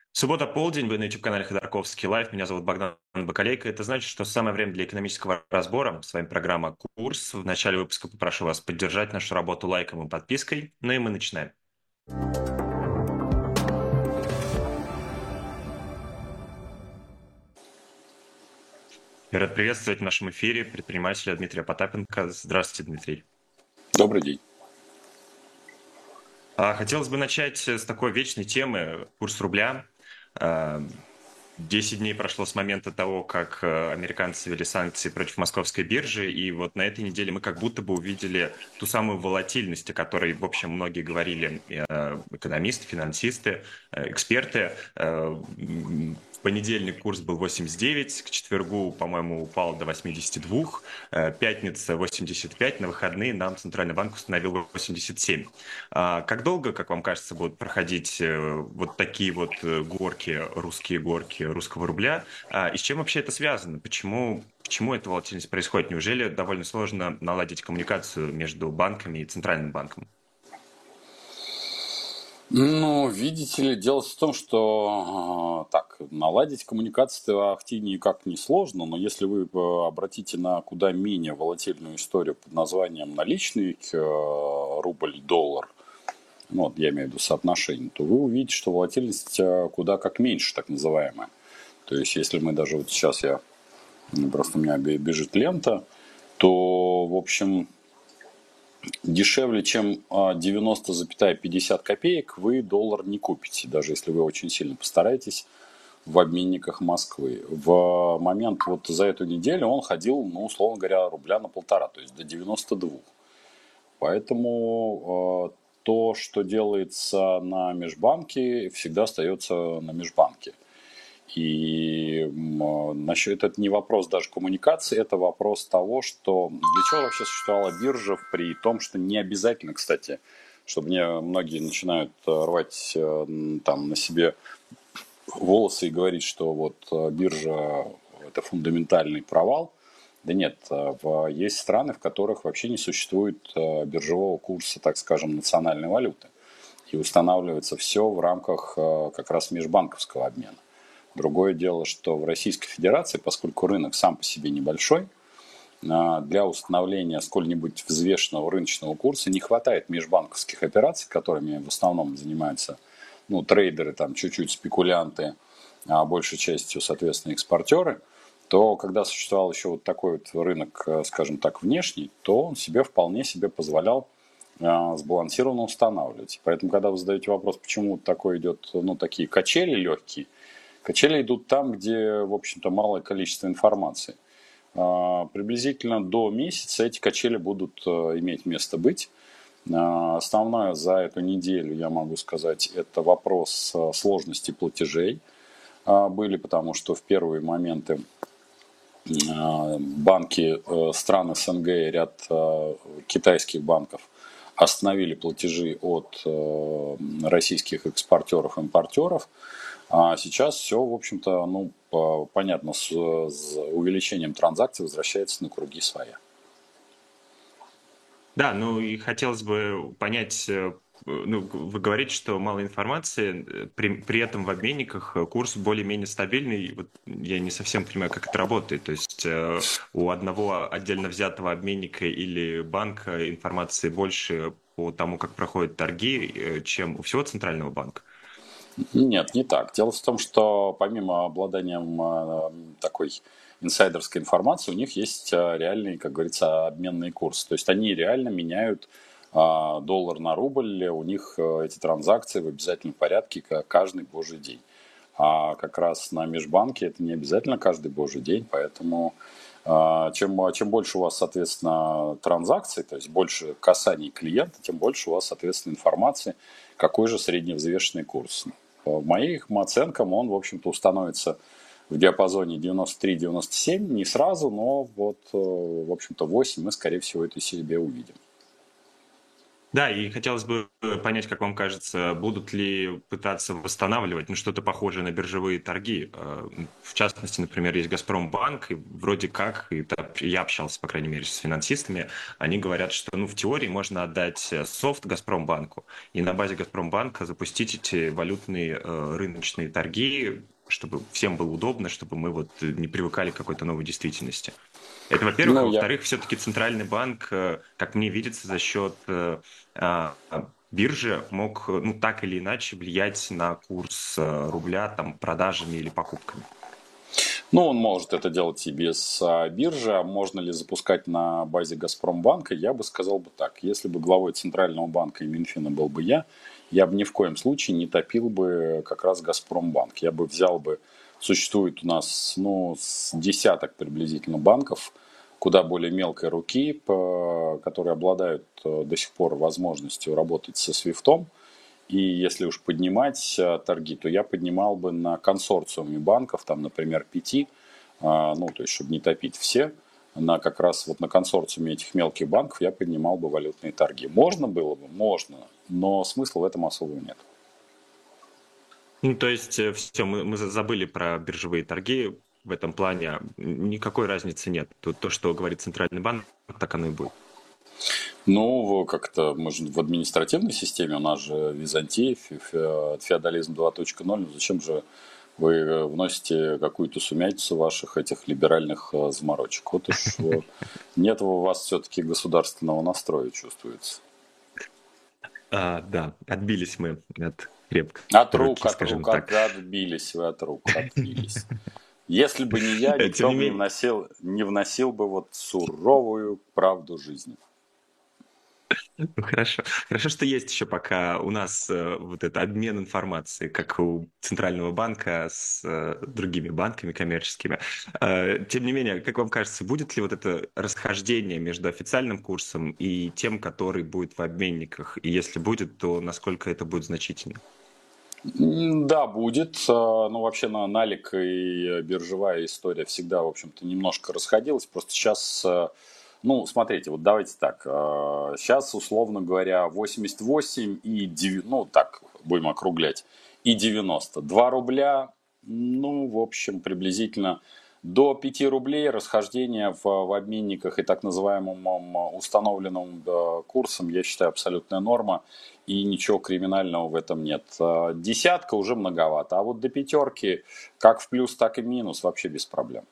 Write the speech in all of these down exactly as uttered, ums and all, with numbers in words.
Суббота, полдень, вы на YouTube-канале Ходорковский Лайв. Меня зовут Богдан Бакалейко. Это значит, что самое время для экономического разбора. С вами программа «Курс». В начале выпуска попрошу вас поддержать нашу работу лайком и подпиской. Ну и мы начинаем. Я рад приветствовать в нашем эфире предпринимателя Дмитрия Потапенко. Здравствуйте, Дмитрий. Добрый день. А, Хотелось бы начать с такой вечной темы – курс рубля. А, Десять дней прошло с момента того, как э, американцы ввели санкции против московской биржи, и вот на этой неделе мы как будто бы увидели ту самую волатильность, о которой, в общем, многие говорили, э, экономисты, финансисты, э, эксперты. Э, м, В понедельник курс был восемьдесят девять, к четвергу, по-моему, упал до восьмидесяти двух, э, пятница восемьдесят пять, на выходные нам Центральный банк установил восемьдесят семь. А как долго, как вам кажется, будут проходить э, вот такие вот э, горки, русские горки русского рубля? А, и с чем вообще это связано? Почему, почему эта волатильность происходит? Неужели довольно сложно наладить коммуникацию между банками и Центральным банком? Ну, видите ли, дело в том, что э, так, наладить коммуникацию в Ахти никак не сложно, но если вы э, обратите на куда менее волатильную историю под названием наличный э, рубль-доллар, ну, вот я имею в виду соотношение, то вы увидите, что волатильность э, куда как меньше, так называемая. То есть, если мы даже вот сейчас я, ну, просто у меня бе- бежит лента, то, в общем, дешевле, чем а, девяносто пятьдесят копеек, вы доллар не купите, даже если вы очень сильно постараетесь в обменниках Москвы. В момент вот за эту неделю он ходил, ну, условно говоря, рубля на полтора, то есть до девяноста двух. Поэтому э, то, что делается на межбанке, всегда остается на межбанке. И насчет, это не вопрос даже коммуникации, это вопрос того, что для чего вообще существовала биржа, при том, что не обязательно, кстати, чтобы мне многие начинают рвать там на себе волосы и говорить, что вот биржа это фундаментальный провал. Да нет, есть страны, в которых вообще не существует биржевого курса, так скажем, национальной валюты. И устанавливается все в рамках как раз межбанковского обмена. Другое дело, что в Российской Федерации, поскольку рынок сам по себе небольшой, для установления сколь-нибудь взвешенного рыночного курса не хватает межбанковских операций, которыми в основном занимаются, ну, трейдеры, там, чуть-чуть спекулянты, а большей частью, соответственно, экспортеры. То когда существовал еще вот такой вот рынок, скажем так, внешний, то он себе вполне себе позволял а, сбалансированно устанавливать. Поэтому, когда вы задаете вопрос, почему такое идет, ну, такие качели легкие, качели идут там, где, в общем-то, малое количество информации. Приблизительно до месяца эти качели будут иметь место быть. Основное за эту неделю, я могу сказать, это вопрос сложности платежей были, потому что в первые моменты банки стран СНГ и ряд китайских банков остановили платежи от российских экспортеров-импортеров. А сейчас все, в общем-то, ну, понятно, с, с увеличением транзакций возвращается на круги своя. Да, ну и хотелось бы понять, э, ну, вы говорите, что мало информации, э, при, при этом в обменниках э, курс более-менее стабильный. Вот я не совсем понимаю, как это работает. То есть э, у одного отдельно взятого обменника или банка информации больше по тому, как проходят торги, э, чем у всего центрального банка. Нет, не так. Дело в том, что помимо обладания э, такой инсайдерской информацией, у них есть э, реальный, как говорится, обменный курс. То есть они реально меняют э, доллар на рубль, у них э, эти транзакции в обязательном порядке каждый божий день. А как раз на межбанке это не обязательно каждый божий день, поэтому э, чем, чем больше у вас, соответственно, транзакций, то есть больше касаний клиента, тем больше у вас, соответственно, информации, какой же средневзвешенный курс. По моим оценкам он, в общем-то, установится в диапазоне девяносто три - девяносто семь, не сразу, но вот, в общем-то, восемь мы, скорее всего, это себе увидим. Да, и хотелось бы понять, как вам кажется, будут ли пытаться восстанавливать, ну, что-то похожее на биржевые торги. Э, В частности, например, есть Газпромбанк, и вроде как, и та- я общался, по крайней мере, с финансистами, они говорят, что, ну, в теории можно отдать э, софт Газпромбанку, и на базе Газпромбанка запустить эти валютные э, рыночные торги, чтобы всем было удобно, чтобы мы вот э, не привыкали к какой-то новой действительности. Это, во-первых. А Ну, я во-вторых, все-таки Центральный банк, э, как мне видится, за счет э, а, а, биржи мог, э, ну, так или иначе влиять на курс э, рубля там продажами или покупками. Ну, он может это делать и без а, биржи. А можно ли запускать на базе Газпромбанка? Я бы сказал бы так. Если бы главой Центрального банка и Минфина был бы я, я бы ни в коем случае не топил бы как раз Газпромбанк. Я бы взял бы... Существует у нас, ну, с десяток приблизительно банков, куда более мелкой руки, по- которые обладают э, до сих пор возможностью работать со свифтом. И если уж поднимать а, торги, то я поднимал бы на консорциуме банков, там, например, пяти, а, ну, то есть, чтобы не топить все, на как раз вот на консорциуме этих мелких банков я поднимал бы валютные торги. Можно было бы? Можно, но смысла в этом особого нет. Ну, то есть, все, мы, мы за- забыли про биржевые торги в этом плане. а, Никакой разницы нет. То, то, что говорит Центральный банк, так оно и будет. Ну, как-то, мы же в административной системе, у нас же Византия, фе- фе- феодализм два точка ноль, ну зачем же вы э, вносите какую-то сумятицу ваших этих либеральных э, заморочек? Вот уж э, нет у вас все-таки государственного настроя, чувствуется. А, да, отбились мы от крепкой От рук, руки, от скажем рук, так. от, отбились вы от рук, отбились. Если бы не я, Тем никто не бы не менее, вносил, не вносил бы вот суровую правду жизни. ну, хорошо. Хорошо, что есть еще пока у нас э, вот этот обмен информацией, как у Центрального банка с э, другими банками коммерческими. Э, тем не менее, как вам кажется, будет ли вот это расхождение между официальным курсом и тем, который будет в обменниках? И если будет, то насколько это будет значительно? М, Да, будет. А, Ну, вообще, на налик и биржевая история всегда, в общем-то, немножко расходилась. Просто сейчас, а, ну, смотрите, вот давайте так. Сейчас, условно говоря, восемьдесят восемь и, девяносто, ну, так, будем округлять, и девяносто. два рубля, ну, в общем, приблизительно до пяти рублей расхождение в, в обменниках и так называемым м, установленным да, курсом, я считаю, абсолютная норма. И ничего криминального в этом нет. А, Десятка уже многовато. А вот до пятерки, как в плюс, так и минус, вообще без проблем.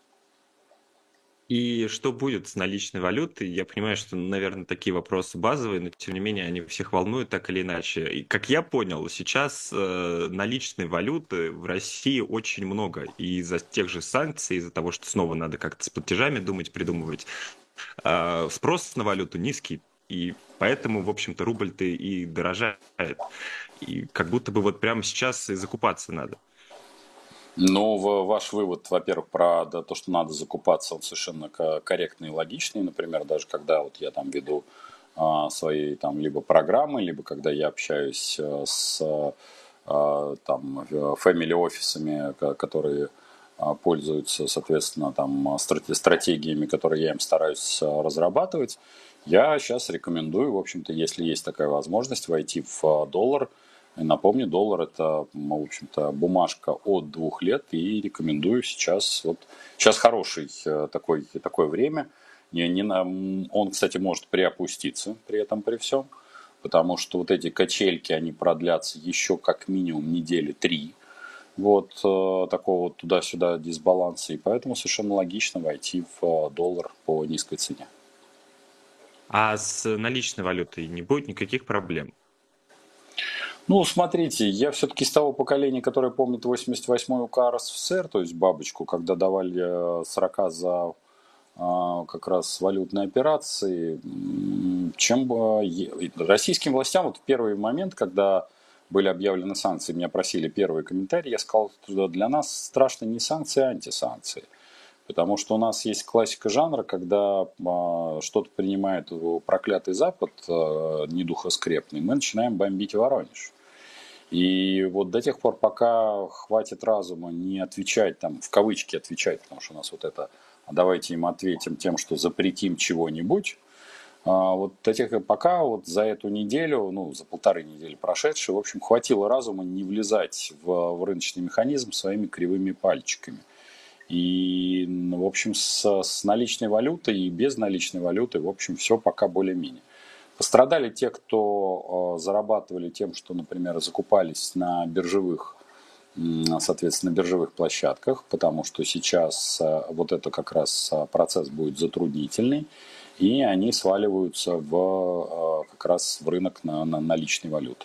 И что будет с наличной валютой? Я понимаю, что, наверное, такие вопросы базовые, но тем не менее они всех волнуют так или иначе. И, как я понял, сейчас э, наличной валюты в России очень много. И из-за тех же санкций, из-за того, что снова надо как-то с платежами думать, придумывать, э, спрос на валюту низкий. И поэтому, в общем-то, рубль-то и дорожает. И как будто бы вот прямо сейчас и закупаться надо. Ну, в- ваш вывод, во-первых, про да, то, что надо закупаться, он совершенно ко- корректный и логичный. Например, даже когда вот я там веду а, свои там либо программы, либо когда я общаюсь э, с а, там family офисами, ко- которые а, пользуются, соответственно, там страте- стратегиями, которые я им стараюсь а, разрабатывать, я сейчас рекомендую, в общем-то, если есть такая возможность, войти в а, доллар. И напомню, доллар это, в общем-то, бумажка от двух лет, и рекомендую сейчас, вот, сейчас хороший э, такой, такое время. Не, не на, он, кстати, может приопуститься при этом, при всем, потому что вот эти качельки, они продлятся еще как минимум недели три, вот э, такого вот туда-сюда дисбаланса, и поэтому совершенно логично войти в э, доллар по низкой цене. А с наличной валютой не будет никаких проблем. Ну, смотрите, я все-таки из того поколения, которое помнит восемьдесят восьмой УК РСФСР, то есть бабочку, когда давали э, сорока за а, как раз валютные операции, м, чем бы е- российским властям, вот в первый момент, когда были объявлены санкции, меня просили первый комментарий, я сказал, что для нас страшно не санкции, а антисанкции. Потому что у нас есть классика жанра, когда а, что-то принимает проклятый Запад, а, недухоскрепный, мы начинаем бомбить Воронеж. И вот до тех пор, пока хватит разума не отвечать, там, в кавычки отвечать, потому что у нас вот это, а давайте им ответим тем, что запретим чего-нибудь, А, вот этих, пока вот за эту неделю, ну, за полторы недели прошедшие, в общем, хватило разума не влезать в, в рыночный механизм своими кривыми пальчиками. И, в общем, с, с наличной валютой и без наличной валюты, в общем, все пока более-менее. Пострадали те, кто э, зарабатывали тем, что, например, закупались на биржевых, соответственно, биржевых площадках, потому что сейчас э, вот это как раз э, процесс будет затруднительный, и они сваливаются в, э, как раз в рынок на, на наличной валюты.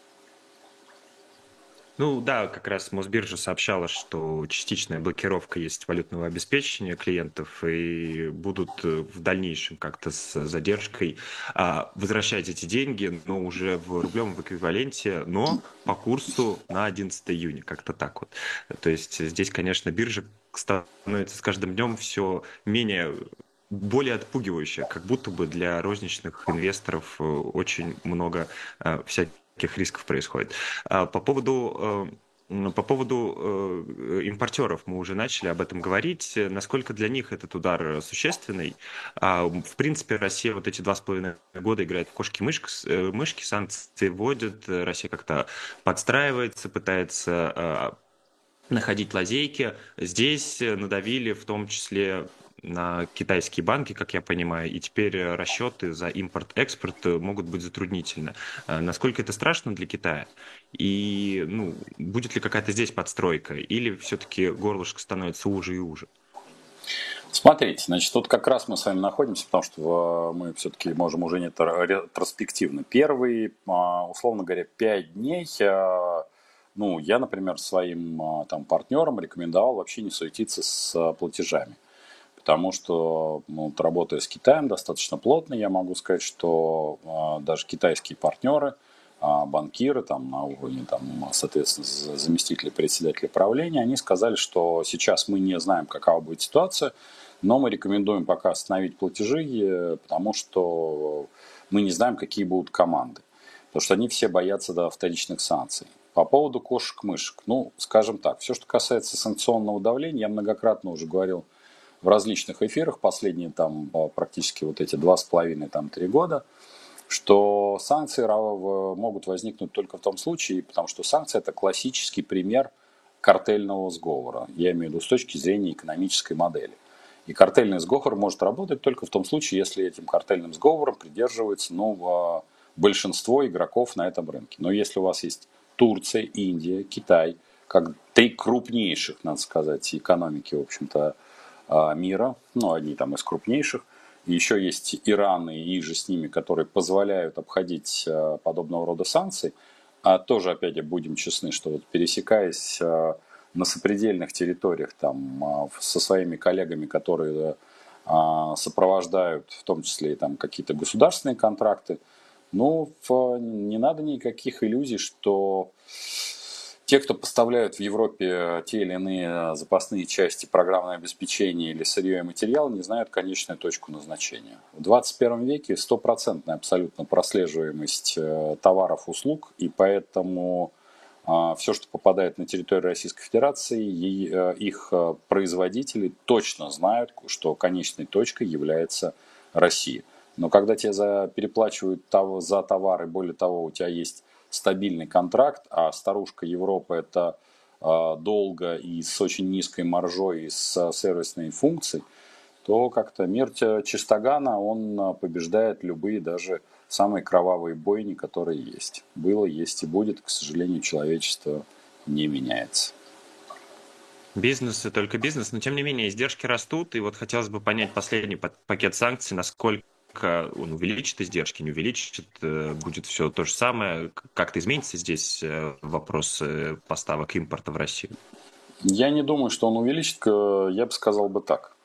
Ну да, как раз Мосбиржа сообщала, что частичная блокировка есть валютного обеспечения клиентов и будут э, в дальнейшем как-то с задержкой а, возвращать эти деньги, но уже в рублевом эквиваленте, но по курсу на одиннадцатое июня, как-то так вот. То есть здесь, конечно, биржа становится с каждым днем все менее более отпугивающая, как будто бы для розничных инвесторов э, очень много э, всяких рисков происходит. А По поводу э, по поводу э, импортеров мы уже начали об этом говорить. Насколько для них этот удар существенный? А, В принципе, Россия вот эти два с половиной года играет в кошки-мышки, э, мышки, санкции вводит, э, Россия как-то подстраивается, пытается э, находить лазейки. Здесь э, надавили в том числе на китайские банки, как я понимаю, и теперь э, расчеты за импорт-экспорт э, могут быть затруднительны. Э, Насколько это страшно для Китая? И ну, будет ли какая-то здесь подстройка? Или все-таки горлышко становится уже и уже? Смотрите, значит, тут как раз мы с вами находимся, потому что э, мы все-таки можем уже не ретроспективно. Первые, а, условно говоря, пять дней, э, ну, я, например, своим а, там партнерам рекомендовал вообще не суетиться с а, платежами. Потому что, ну, вот, работая с Китаем достаточно плотно, я могу сказать, что а, даже китайские партнеры, а, банкиры там, на уровне, там, соответственно, заместителей председателя правления, они сказали, что сейчас мы не знаем, какова будет ситуация, но мы рекомендуем пока остановить платежи, э, потому что мы не знаем, какие будут команды. Потому что они все боятся, да, вторичных санкций. По поводу кошек-мышек, ну, скажем так, все, что касается санкционного давления, я многократно уже говорил в различных эфирах последние там практически вот эти два с половиной, там три года, что санкции могут возникнуть только в том случае, потому что санкции это классический пример картельного сговора. Я имею в виду с точки зрения экономической модели. И картельный сговор может работать только в том случае, если этим картельным сговором придерживается, ну, большинство игроков на этом рынке. Но если у вас есть Турция, Индия, Китай, как три крупнейших, надо сказать, экономики, в общем-то, мира, ну, одни там из крупнейших. И еще есть Иран и же с ними, которые позволяют обходить подобного рода санкции. А тоже, опять же, будем честны, что вот пересекаясь на сопредельных территориях там, со своими коллегами, которые сопровождают в том числе и там какие-то государственные контракты, ну, не надо никаких иллюзий, что те, кто поставляют в Европе те или иные запасные части программного обеспечения или сырье и материал, не знают конечную точку назначения. В двадцать первом веке стопроцентная абсолютно прослеживаемость товаров, услуг, и поэтому все, что попадает на территорию Российской Федерации, их производители точно знают, что конечной точкой является Россия. Но когда тебе за, переплачивают за товары, более того, у тебя есть стабильный контракт, а старушка Европа это э, долго и с очень низкой маржой и с сервисной функцией, то как-то мир чистогана, он побеждает любые даже самые кровавые бойни, которые есть. Было, есть и будет, к сожалению, человечество не меняется. Бизнес и только бизнес, но тем не менее издержки растут, и вот хотелось бы понять последний пакет санкций, насколько он увеличит издержки, не увеличит, будет все то же самое. Как-то изменится здесь вопрос поставок импорта в Россию? Я не думаю, что он увеличит, я бы сказал бы так.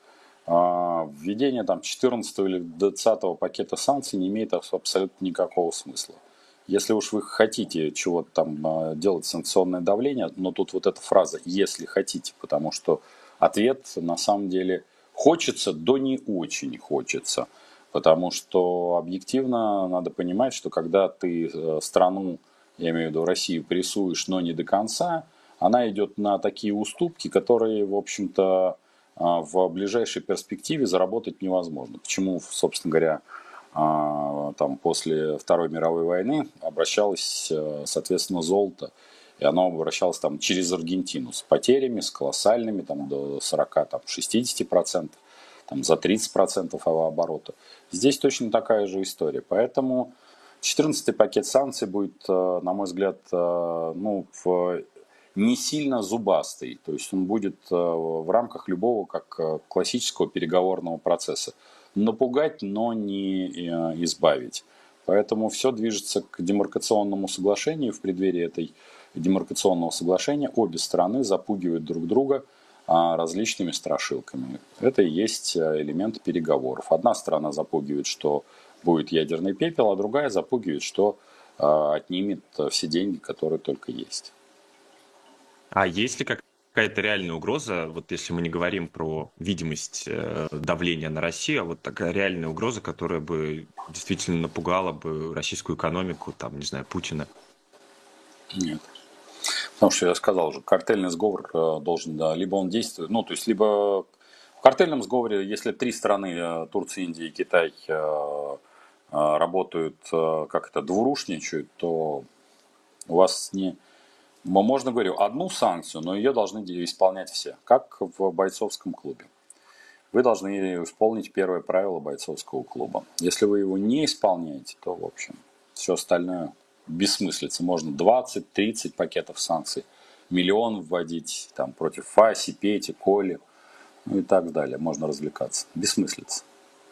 Введение там четырнадцатого или двадцатого пакета санкций не имеет абсолютно никакого смысла. Если уж вы хотите чего-то там делать санкционное давление, но тут вот эта фраза «если хотите», потому что ответ на самом деле хочется, да не очень хочется. Потому что объективно надо понимать, что когда ты страну, я имею в виду Россию, прессуешь, но не до конца, она идет на такие уступки, которые, в общем-то, в ближайшей перспективе заработать невозможно. Почему, собственно говоря, а, там, после Второй мировой войны обращалось, э, соответственно, золото. И оно обращалось там через Аргентину с потерями, с колоссальными, там, до сорока шестидесяти процентов, там, за тридцать процентов оборота. Здесь точно такая же история. Поэтому четырнадцатый пакет санкций будет, э, на мой взгляд, э, ну, в не сильно зубастый. То есть он будет э, в рамках любого как э, классического переговорного процесса. Напугать, но не э, избавить. Поэтому все движется к демаркационному соглашению. В преддверии этой демаркационного соглашения обе стороны запугивают друг друга а, различными страшилками. Это и есть элемент переговоров. Одна сторона запугивает, что будет ядерный пепел, а другая запугивает, что а, отнимет все деньги, которые только есть. А есть ли какая-то реальная угроза, вот если мы не говорим про видимость э, давления на Россию, а вот такая реальная угроза, которая бы действительно напугала бы российскую экономику, там, не знаю, Путина? Нет. Потому что я сказал уже, картельный сговор э, должен, да, либо он действует, ну, то есть, либо в картельном сговоре, если три страны, э, Турция, Индия и Китай, э, э, работают, э, как это, двурушничают, то у вас не... Можно, говорю, одну санкцию, но ее должны исполнять все, как в бойцовском клубе. Вы должны исполнить первое правило бойцовского клуба. Если вы его не исполняете, то, в общем, все остальное бессмыслица. Можно двадцать-тридцать пакетов санкций, миллион вводить там, против Фаси, Пети, Коли, ну и так далее. Можно развлекаться. Бессмыслица.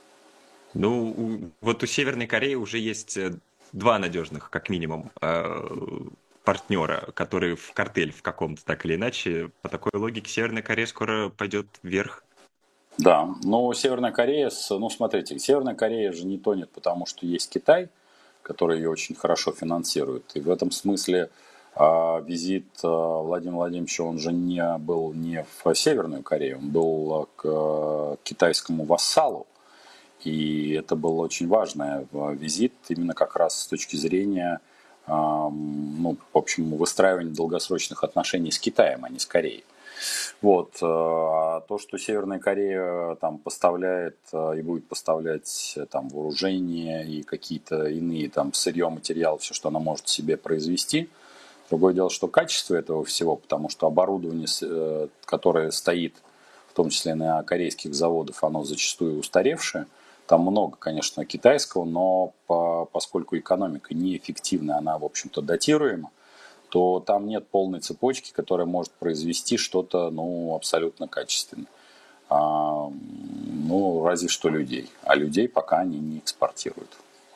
Ну, у- вот у Северной Кореи уже есть э, два надежных, как минимум, э, партнера, которые в картель в каком-то так или иначе. По такой логике Северная Корея скоро пойдет вверх. Да, но Северная Корея, с, ну смотрите, Северная Корея же не тонет, потому что есть Китай, который ее очень хорошо финансирует. И в этом смысле а, визит а, Владимира Владимировича, он же не был не в Северную Корею, он был а, к а, китайскому вассалу. И это был очень важный а, визит именно как раз с точки зрения а, ну, в общем, выстраивания долгосрочных отношений с Китаем, а не с Кореей. Вот. А то, что Северная Корея там поставляет и будет поставлять там вооружение и какие-то иные там сырье, материал, все, что она может себе произвести. Другое дело, что качество этого всего, потому что оборудование, которое стоит, в том числе на корейских заводах, оно зачастую устаревшее. Там много, конечно, китайского, но по, поскольку экономика неэффективна, она, в общем-то, датируема, то там нет полной цепочки, которая может произвести что-то, ну, абсолютно качественное. А, ну, разве что людей. А людей пока они не экспортируют.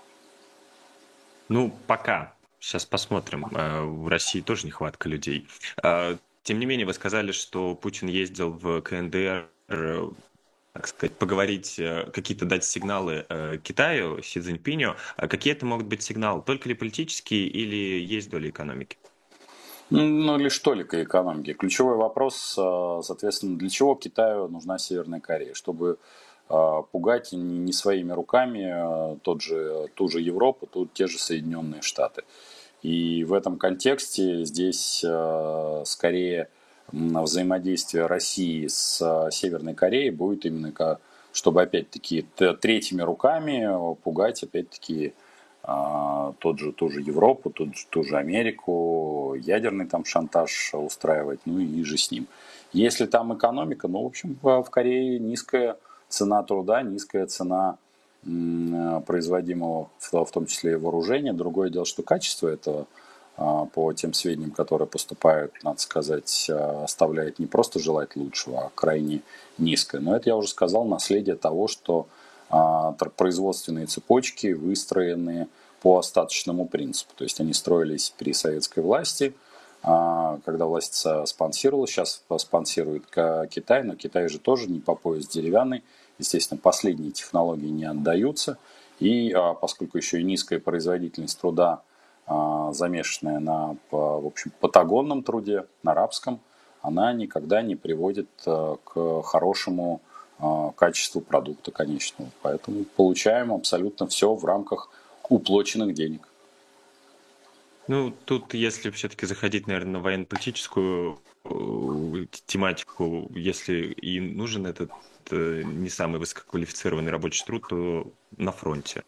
Ну, пока. Сейчас посмотрим. Э, В России тоже нехватка людей. Э, Тем не менее, вы сказали, что Путин ездил в КНДР, э, так сказать, поговорить, э, какие-то дать сигналы э, Китаю, Си Цзиньпиню. А какие это могут быть сигналы? Только ли политические или есть доля экономики? Ну, лишь только экономики. Ключевой вопрос, а, соответственно, для чего Китаю нужна Северная Корея? Чтобы а, пугать не своими руками а, тот же, ту же Европу, тут те же Соединенные Штаты. И в этом контексте здесь а, скорее взаимодействие России с а, Северной Кореей будет именно как, чтобы опять-таки третьими руками пугать опять-таки а, тот же, ту же Европу, тот же, ту же Америку, ядерный там шантаж устраивать, ну и же с ним. Если там экономика, ну, в общем, в Корее низкая цена труда, низкая цена м, производимого, в, в том числе и вооружения. Другое дело, что качество этого, а, по тем сведениям, которые поступают, надо сказать, а, оставляет не просто желать лучшего, а крайне низкое. Но это я уже сказал, наследие того, что а, производственные цепочки выстроены по остаточному принципу. То есть они строились при советской власти, а, когда власть спонсировала, сейчас спонсирует Китай, но Китай же тоже не по пояс деревянный. Естественно, последние технологии не отдаются. И а, поскольку еще и низкая производительность труда, а, замешанная на, в общем, патагонном труде, на рабском, она никогда не приводит а, к хорошему качеству продукта конечного. Поэтому получаем абсолютно все в рамках уплоченных денег. Ну, тут, если все-таки заходить, наверное, на военно-политическую э, тематику, если и нужен этот э, не самый высококвалифицированный рабочий труд, то на фронте.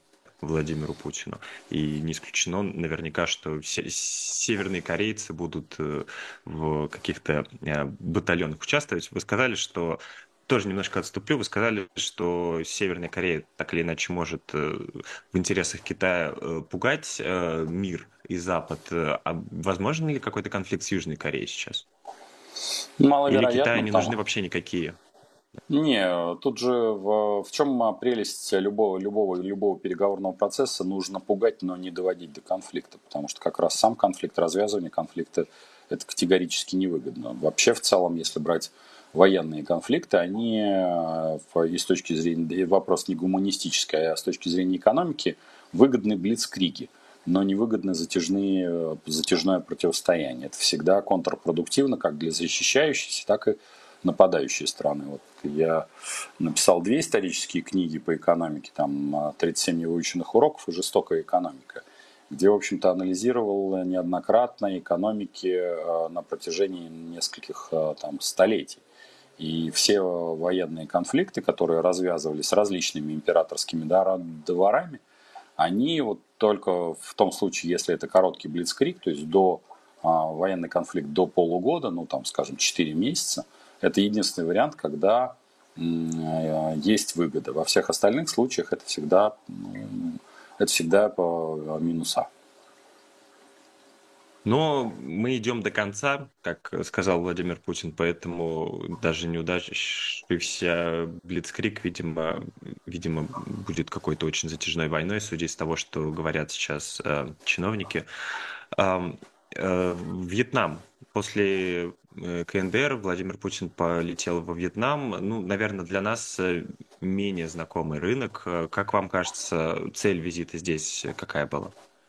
Владимиру Путину. И не исключено наверняка, что се- северные корейцы будут э, в каких-то э, батальонах участвовать. Вы сказали, что тоже немножко отступлю. Вы сказали, что Северная Корея так или иначе может э, в интересах Китая э, пугать э, мир и Запад. Э, А возможен ли какой-то конфликт с Южной Кореей сейчас? Или Китаю Маловероятно, не нужны потому вообще никакие? Не, тут же в, в чем а, прелесть любого, любого, любого переговорного процесса? Нужно пугать, но не доводить до конфликта, потому что как раз сам конфликт, развязывание конфликта, это категорически невыгодно. Вообще, в целом, если брать военные конфликты, они э, в- и с точки зрения, и вопрос не гуманистический, а с точки зрения экономики, выгодны блицкриги, но невыгодны затяжные, э, затяжное противостояние. Это всегда контрпродуктивно как для защищающейся, так и нападающей страны. Вот я написал две исторические книги по экономике, там тридцать семь невыученных уроков и жестокая экономика, где, в общем-то, анализировал неоднократно экономики э, на протяжении нескольких э, там, столетий. И все военные конфликты, которые развязывались с различными императорскими дворами, они вот только в том случае, если это короткий блицкриг, то есть до а, военный конфликт до полугода, ну там, скажем, четыре месяца, это единственный вариант, когда м, э, есть выгода. Во всех остальных случаях это всегда, ну, это всегда по минуса. Но мы идем до конца, как сказал Владимир Путин, поэтому даже неудачившийся Блицкриг, видимо, видимо, будет какой-то очень затяжной войной, судя из того, что говорят сейчас э, чиновники. Ам, э, Вьетнам. После э, ка эн дэ эр Владимир Путин полетел во Вьетнам. Ну, наверное, для нас э, менее знакомый рынок. Э, Как вам кажется, цель визита здесь какая была?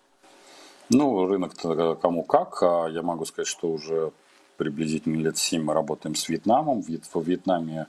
Ну, рынок-то кому как. А я могу сказать, что уже приблизительно лет семь мы работаем с Вьетнамом. В Вьет- Во Вьетнаме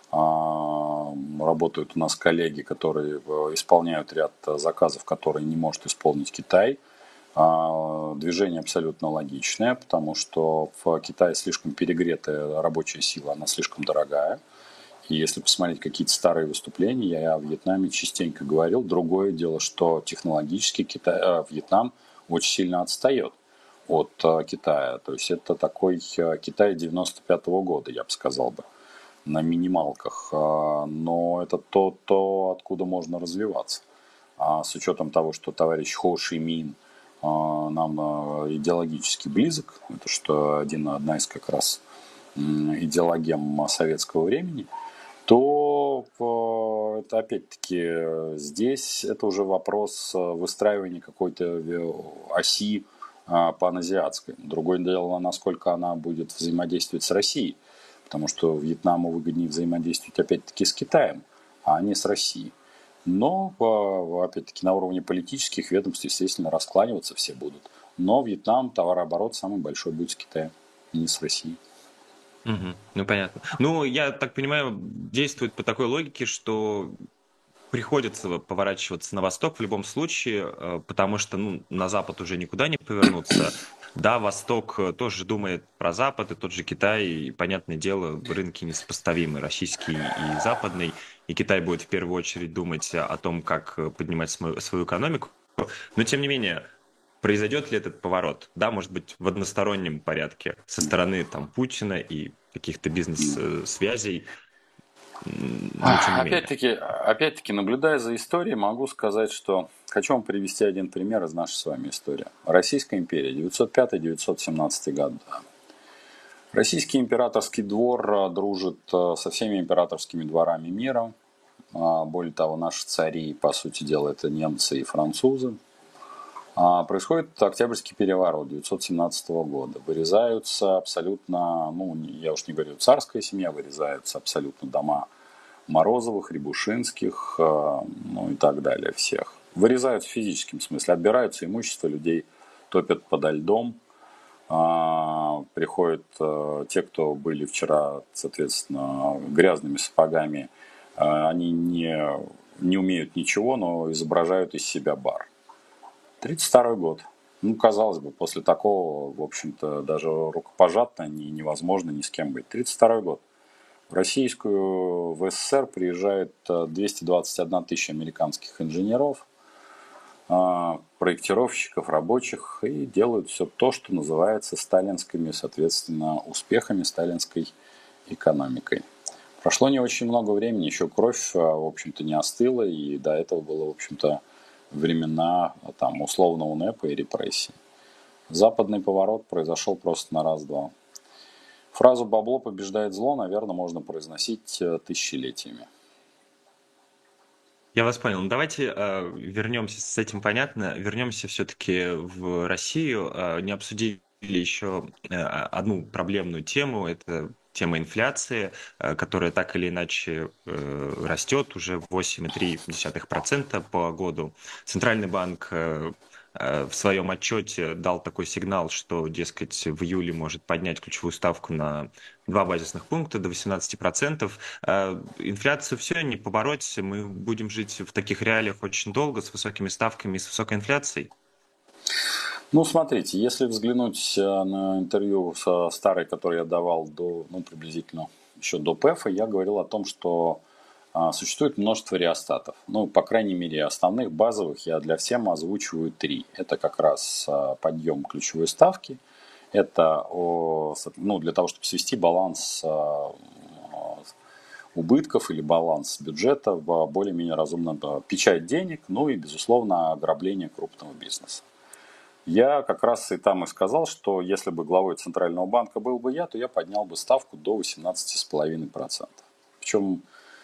а, работают у нас коллеги, которые э, исполняют ряд э, заказов, которые не может исполнить Китай. А, Движение абсолютно логичное, потому что в Китае слишком перегретая рабочая сила, она слишком дорогая. И если посмотреть какие-то старые выступления, я о Вьетнаме частенько говорил. Другое дело, что технологически Китай, э, Вьетнам очень сильно отстает от э, Китая. То есть это такой э, Китай девяносто пятого года, я бы сказал бы, на минималках. А, но это то, то, откуда можно развиваться. А с учетом того, что товарищ Хо Ши Мин а, нам а, идеологически близок, это что один, одна из как раз идеологем советского времени, то э, это опять-таки здесь это уже вопрос э, выстраивания какой-то э, оси а, паназиатской. Другое дело, насколько она будет взаимодействовать с Россией, потому что Вьетнаму выгоднее взаимодействовать опять-таки с Китаем, а не с Россией. Но, э, опять-таки, на уровне политических ведомств, естественно, раскланиваться все будут. Но Вьетнам, товарооборот самый большой будет с Китаем, не с Россией. Мгм. Ну, понятно. Ну, я так понимаю, действует по такой логике, что приходится поворачиваться на восток в любом случае, э, потому что ну, на запад уже никуда не повернуться. Да, Восток э, тоже думает про Запад, и тот же Китай, и, понятное дело, рынки несопоставимы, российский и западный, и Китай будет в первую очередь думать о том, как э, поднимать свою, свою экономику. Но, тем не менее, произойдет ли этот поворот? Да, может быть, в одностороннем порядке со стороны там, Путина и каких-то бизнес-связей, но тем не менее. Опять-таки, опять-таки, наблюдая за историей, могу сказать, что хочу вам привести один пример из нашей с вами истории. Российская империя, девятьсот пятый - девятьсот семнадцатый год. Российский императорский двор а, дружит а, со всеми императорскими дворами мира. А, Более того, наши цари, по сути дела, это немцы и французы. А, Происходит Октябрьский переворот девятьсот семнадцатого года. Вырезаются абсолютно, ну, я уж не говорю царская семья, вырезаются абсолютно дома Морозовых, Рябушинских, э, ну и так далее, всех. Вырезают в физическом смысле, отбираются имущество людей, топят подо льдом. А, Приходят э, те, кто были вчера, соответственно, грязными сапогами. Э, Они не, не умеют ничего, но изображают из себя бар. Тридцать второй год. Ну, казалось бы, после такого, в общем-то, даже рукопожатно не, невозможно ни с кем быть. Тридцать второй год. В российскую, в СССР приезжает двести двадцать одна тысяча американских инженеров. а, проектировщиков, рабочих и делают все то, что называется сталинскими, соответственно, успехами сталинской экономикой. Прошло не очень много времени, еще кровь, а, в общем-то, не остыла, и до этого было, в общем-то, времена там, условного НЭПа и репрессий. Западный поворот произошел просто на раз-два. Фразу «бабло побеждает зло», наверное, можно произносить э, тысячелетиями. Я вас понял. Ну, давайте э, вернемся, с этим понятно, вернемся все-таки в Россию. Э, не обсудили еще э, одну проблемную тему, это тема инфляции, э, которая так или иначе э, растет уже восемь целых три десятых процента по году. Центральный банк э, э, в своем отчете дал такой сигнал, что, дескать, в июле может поднять ключевую ставку на два базисных пункта до восемнадцати процентов. Э, Инфляцию все не побороть, мы будем жить в таких реалиях очень долго, с высокими ставками и с высокой инфляцией. Ну, смотрите, если взглянуть э, на интервью со старой, которое я давал до, ну, приблизительно еще до ПЭФа, я говорил о том, что а, существует множество реостатов. Ну, по крайней мере, основных, базовых я для всем озвучиваю три. Это как раз а, подъем ключевой ставки. Это о, ну, для того, чтобы свести баланс а, убытков или баланс бюджета в более-менее разумном, печать денег, ну и, безусловно, ограбление крупного бизнеса. Я как раз и там и сказал, что если бы главой Центрального банка был бы я, то я поднял бы ставку до восемнадцати целых пяти десятых процента. Причем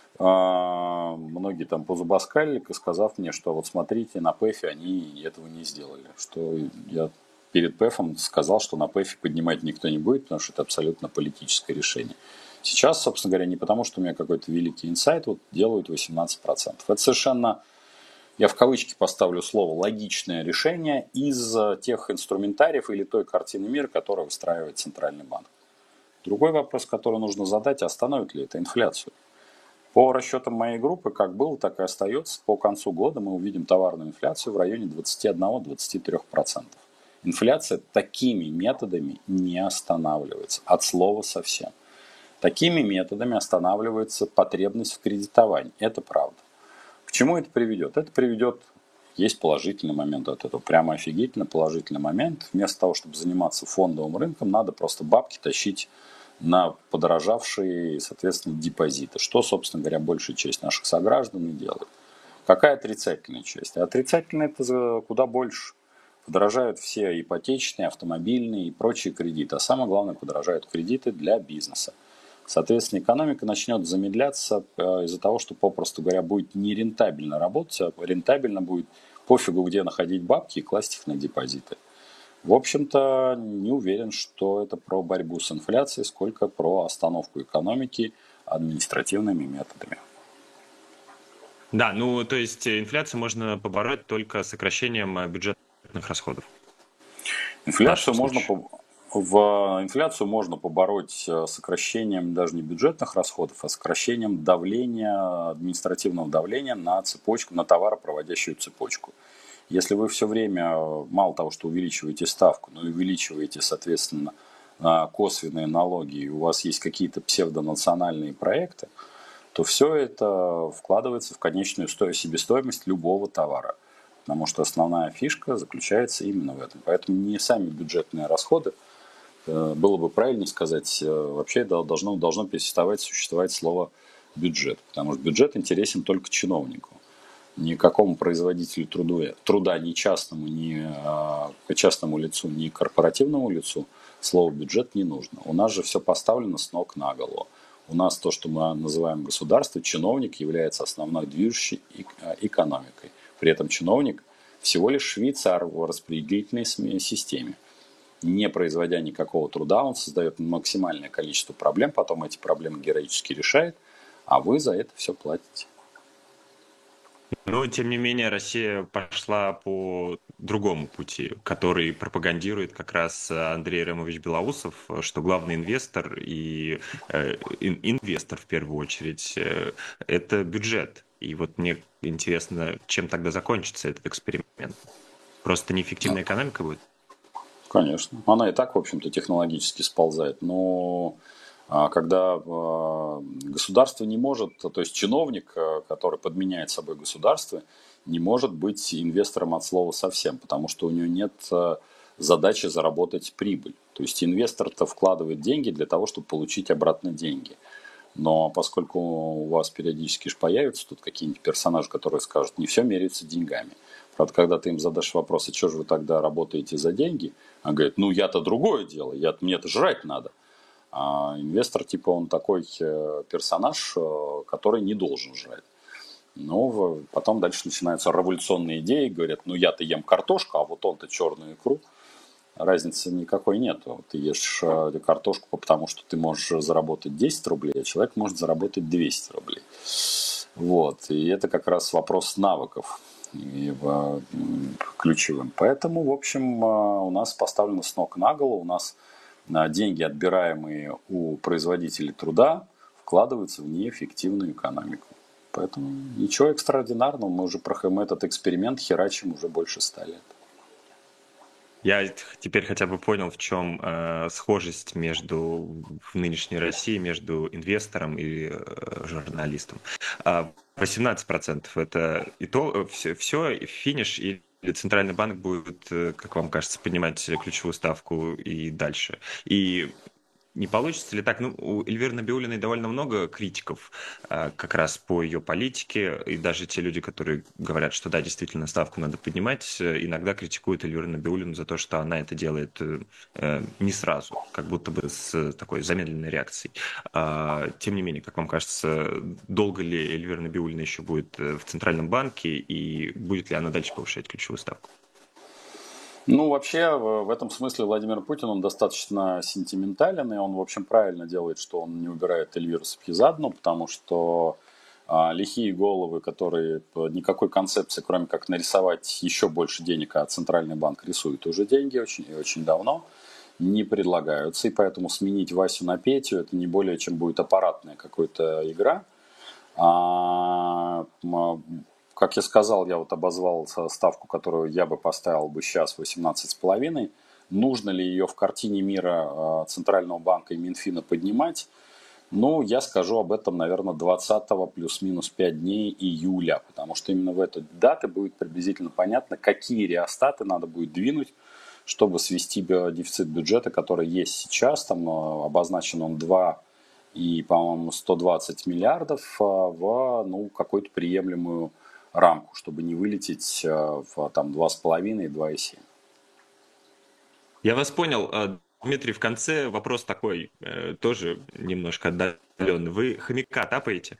а, многие там позубоскалили, сказав мне, что вот смотрите, на ПЭФе они этого не сделали. Что я перед ПЭФом сказал, что на ПЭФе поднимать никто не будет, потому что это абсолютно политическое решение. Сейчас, собственно говоря, не потому, что у меня какой-то великий инсайт, вот делают восемнадцать процентов. Это совершенно, я в кавычки поставлю слово, логичное решение из тех инструментариев или той картины мира, которую выстраивает Центральный банк. Другой вопрос, который нужно задать, остановит ли это инфляцию? По расчетам моей группы, как было, так и остается. По концу года мы увидим товарную инфляцию в районе двадцати одного — двадцати трёх процентов. Инфляция такими методами не останавливается, от слова совсем. Такими методами останавливается потребность в кредитовании. Это правда. К чему это приведет? Это приведет, есть положительный момент от этого, прямо офигительно положительный момент. Вместо того, чтобы заниматься фондовым рынком, надо просто бабки тащить на подорожавшие, соответственно, депозиты. Что, собственно говоря, большая часть наших сограждан и делает. Какая отрицательная часть? А отрицательная это куда больше. Подорожают все ипотечные, автомобильные и прочие кредиты. А самое главное, подорожают кредиты для бизнеса. Соответственно, экономика начнет замедляться из-за того, что, попросту говоря, будет нерентабельно работать, а рентабельно будет пофигу, где находить бабки и класть их на депозиты. В общем-то, не уверен, что это про борьбу с инфляцией, сколько про остановку экономики административными методами. Да, ну то есть инфляцию можно побороть только сокращением бюджетных расходов. Инфляцию можно, в инфляцию можно побороть сокращением даже не бюджетных расходов, а сокращением давления, административного давления на цепочку, на товаропроводящую цепочку. Если вы все время, мало того, что увеличиваете ставку, но и увеличиваете, соответственно, косвенные налоги, и у вас есть какие-то псевдонациональные проекты, то все это вкладывается в конечную себестоимость любого товара. Потому что основная фишка заключается именно в этом. Поэтому не сами бюджетные расходы, было бы правильнее сказать, вообще должно, должно переставать существовать слово бюджет. Потому что бюджет интересен только чиновнику. Никакому производителю труда, труда ни частному, ни частному лицу, ни корпоративному лицу слово бюджет не нужно. У нас же все поставлено с ног на голову. У нас то, что мы называем государство, чиновник является основной движущей экономикой. При этом чиновник всего лишь швейцар в распределительной системе. Не производя никакого труда, он создает максимальное количество проблем, потом эти проблемы героически решает, а вы за это все платите. Но, тем не менее, Россия пошла по другому пути, который пропагандирует как раз Андрей Ремович Белоусов, что главный инвестор и э, инвестор в первую очередь э, это бюджет. И вот мне интересно, чем тогда закончится этот эксперимент. Просто неэффективная экономика будет? Конечно. Она и так, в общем-то, технологически сползает. Но когда государство не может, то есть чиновник, который подменяет собой государство, не может быть инвестором от слова совсем, потому что у него нет задачи заработать прибыль. То есть инвестор-то вкладывает деньги для того, чтобы получить обратно деньги. Но поскольку у вас периодически же появятся тут какие-нибудь персонажи, которые скажут, не все меряется деньгами. Правда, когда ты им задашь вопрос, а что же вы тогда работаете за деньги? Он говорит, ну я-то другое дело, я, мне-то жрать надо. А инвестор, типа, он такой персонаж, который не должен жрать. Ну, потом дальше начинаются революционные идеи, говорят, ну я-то ем картошку, а вот он-то черную икру. Разницы никакой нет. Ты ешь картошку, потому что ты можешь заработать десять рублей, а человек может заработать двести рублей. Вот. И это как раз вопрос навыков и, э, ключевым. Поэтому, в общем, э, у нас поставлено с ног на голову, у нас э, деньги, отбираемые у производителей труда, вкладываются в неэффективную экономику. Поэтому ничего экстраординарного, мы уже мы этот эксперимент херачим уже больше ста лет. Я теперь хотя бы понял, в чем э, схожесть между в нынешней России между инвестором и э, журналистом. А восемнадцать процентов это и то все, все финиш, или Центральный банк будет, как вам кажется, поднимать ключевую ставку и дальше. И не получится ли так? Ну, у Эльвиры Набиуллиной довольно много критиков а, как раз по ее политике, и даже те люди, которые говорят, что да, действительно, ставку надо поднимать, иногда критикуют Эльвиру Набиуллину за то, что она это делает э, не сразу, как будто бы с такой замедленной реакцией. А, тем не менее, как вам кажется, долго ли Эльвира Набиуллина еще будет в Центральном банке, и будет ли она дальше повышать ключевую ставку? Ну, вообще, в этом смысле Владимир Путин, он достаточно сентиментален, и он, в общем, правильно делает, что он не убирает Эльвиру Сапьезадну, потому что а, лихие головы, которые никакой концепции, кроме как нарисовать еще больше денег, а Центральный банк рисует уже деньги очень и очень давно, не предлагаются, и поэтому сменить Васю на Петю, это не более чем будет аппаратная какая-то игра. А, Как я сказал, я вот обозвал ставку, которую я бы поставил бы сейчас, восемнадцать с половиной. Нужно ли ее в картине мира Центрального банка и Минфина поднимать? Ну, я скажу об этом, наверное, двадцатого плюс-минус пять дней июля, потому что именно в эту дату будет приблизительно понятно, какие реостаты надо будет двинуть, чтобы свести дефицит бюджета, который есть сейчас, там обозначен он два и, по-моему, сто двадцать миллиардов, в ну, какую-то приемлемую рамку, чтобы не вылететь в там, два с половиной и два и семь. Я вас понял. Дмитрий, в конце вопрос такой, тоже немножко отдаленный. Вы хомяка тапаете?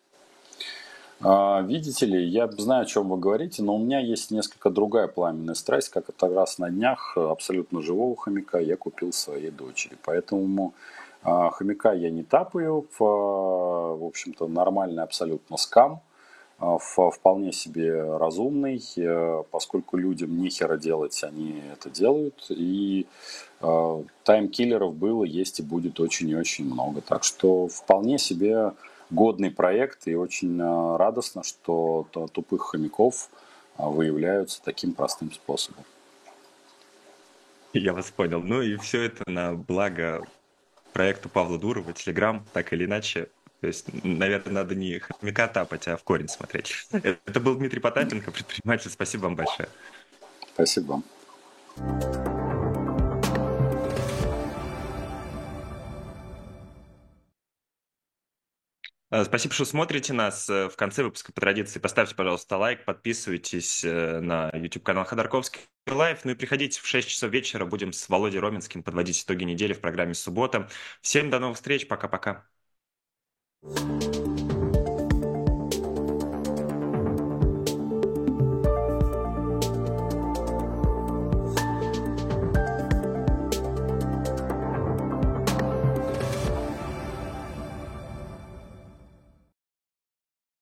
Видите ли, я знаю, о чем вы говорите, но у меня есть несколько другая пламенная страсть, как это раз на днях абсолютно живого хомяка я купил своей дочери. Поэтому хомяка я не тапаю, в общем-то нормальный абсолютно скам, вполне себе разумный, поскольку людям нехера делать, они это делают, и таймкиллеров было, есть и будет очень и очень много. Так что вполне себе годный проект, и очень радостно, что тупых хомяков выявляются таким простым способом. Я вас понял. Ну и все это на благо проекту Павла Дурова, Телеграм, так или иначе. То есть, наверное, надо не хомяка тапать, а в корень смотреть. Это был Дмитрий Потапенко, предприниматель. Спасибо вам большое. Спасибо вам. Спасибо, что смотрите нас. В конце выпуска, по традиции, поставьте, пожалуйста, лайк, подписывайтесь на YouTube-канал Ходорковский Лайв. Ну и приходите в шесть часов вечера. Будем с Володей Роменским подводить итоги недели в программе «Суббота». Всем до новых встреч. Пока-пока.